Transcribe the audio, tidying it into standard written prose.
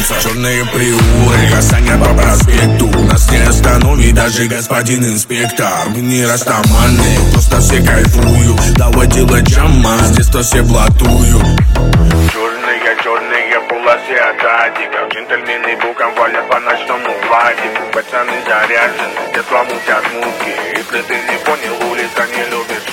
солнца. Черные приоры, касания по проспекту. Нас не остановит даже господин инспектор. Мы не растаманы, просто все кайфуют. Давай делать джама, здесь то все блатуют. Черные полосы от адиков. Джентльмены боком валят по ночному платьику. Пацаны заряжены, детства мутят мутки. Если ты не понял, улица не любит